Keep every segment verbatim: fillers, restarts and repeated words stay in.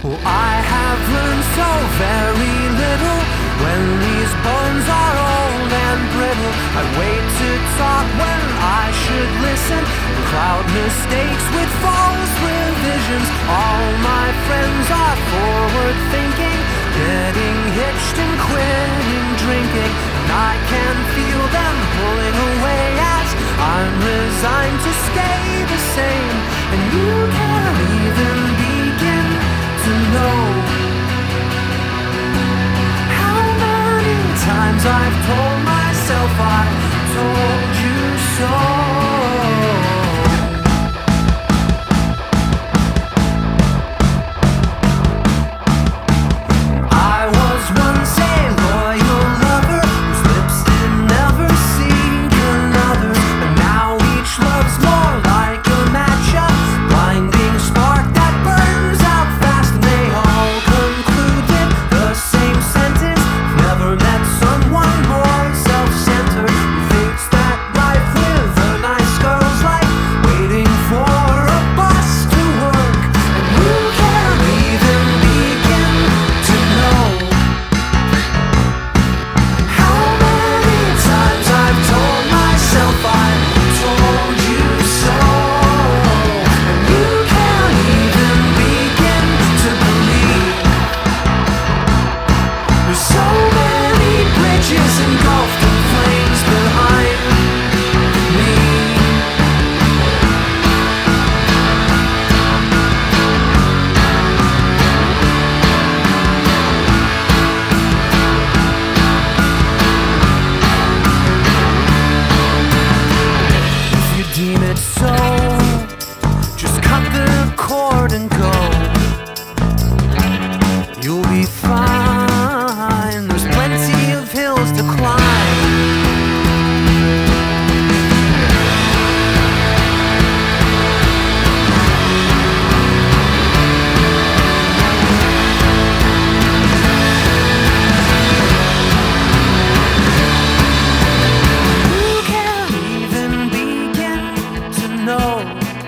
Well, I have learned so very little when these bones are old and brittle. I wait to talk when I should listen, cloud mistakes with false revisions. All my friends are forward thinking, getting hitched and quitting drinking, and I can feel them pulling away as I'm resigned to stay the same. And you can't even begin to know how many times I've told myself I told you so. You'll be fine, there's plenty of hills to climb. You can't even begin to know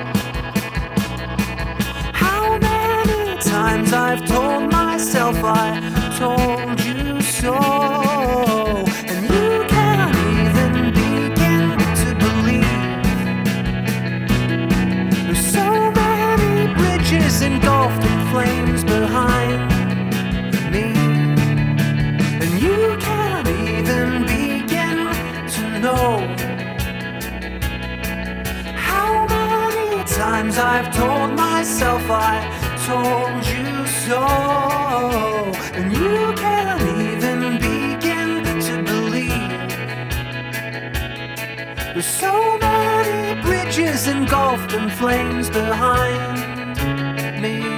how many times I've told myself I told you so. And you can't even begin to believe there's so many bridges engulfed in flames behind me. And you can't even begin to know how many times I've told myself I told you so. And you can't even begin to believe there's so many bridges engulfed in flames behind me.